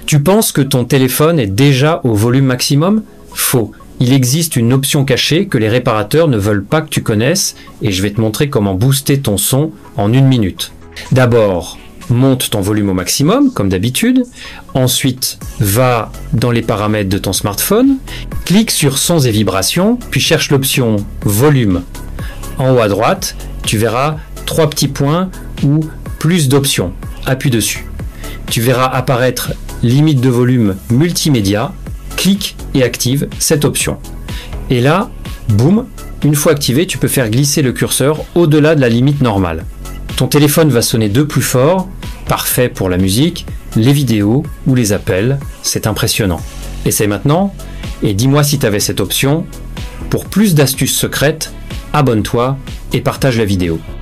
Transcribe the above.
Tu penses que ton téléphone est déjà au volume maximum? Faux. Il existe une option cachée que les réparateurs ne veulent pas que tu connaisses et je vais te montrer comment booster ton son en 1 minute. D'abord, monte ton volume au maximum, comme d'habitude. Ensuite, va dans les paramètres de ton smartphone, clique sur Sons et vibrations, puis cherche l'option Volume. En haut à droite, tu verras 3 petits points ou plus d'options. Appuie dessus. Tu verras apparaître limite de volume multimédia. Clique et active cette option. Et là, boum, une fois activé, tu peux faire glisser le curseur au-delà de la limite normale. Ton téléphone va sonner de plus fort, parfait pour la musique, les vidéos ou les appels, c'est impressionnant. Essaye maintenant et dis-moi si tu avais cette option. Pour plus d'astuces secrètes, abonne-toi et partage la vidéo.